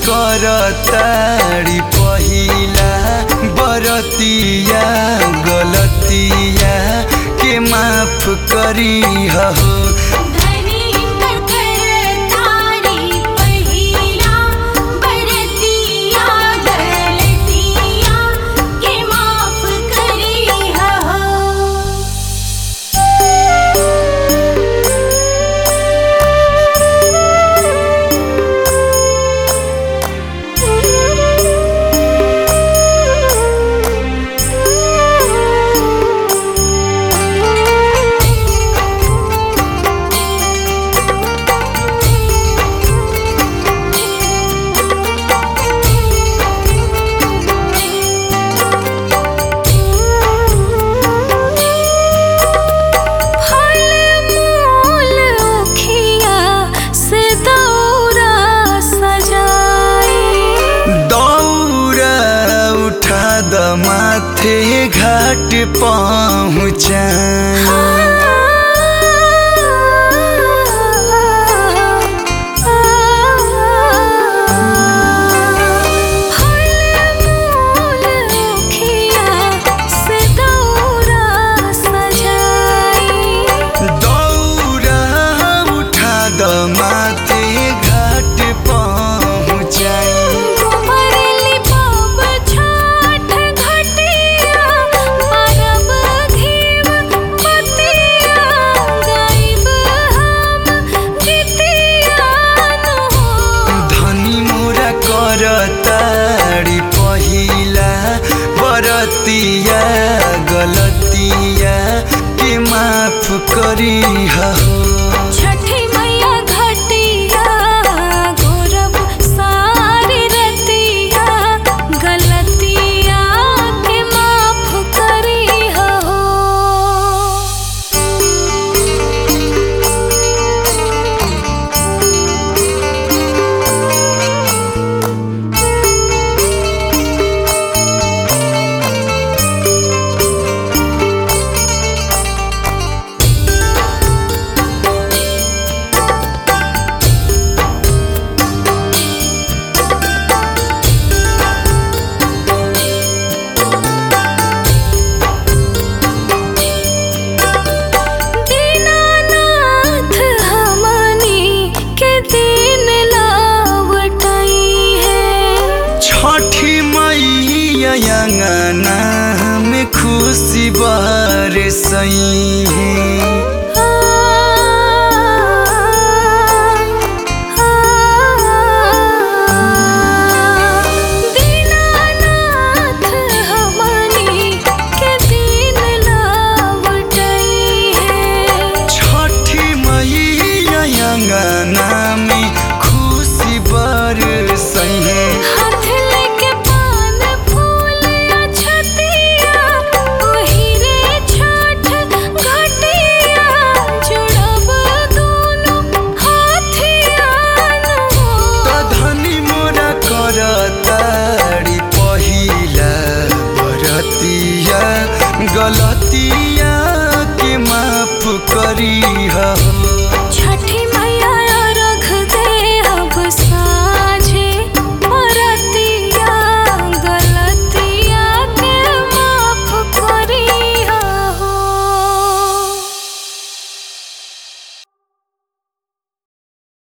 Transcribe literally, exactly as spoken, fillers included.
करताड़ी पहिला बरतिया गलतिया के माफ करी हो। माथे घाट पहुँचाई दौरा उठा द माथे घाट पहुँचाई करताड़ी पहिला बरतिया गलतिया के माफ करी हो। छठी मैया घटिया गौरव सारी रतिया गलतिया के माफ करी हो। अंगना में खुशी बरसई है दीनानाथ हमनी के दिन लौटई है। छठी मैया अंगना में खुशी बरसई है। करताड़ी पहिला बरतिया गलतिया के माफ करी हो।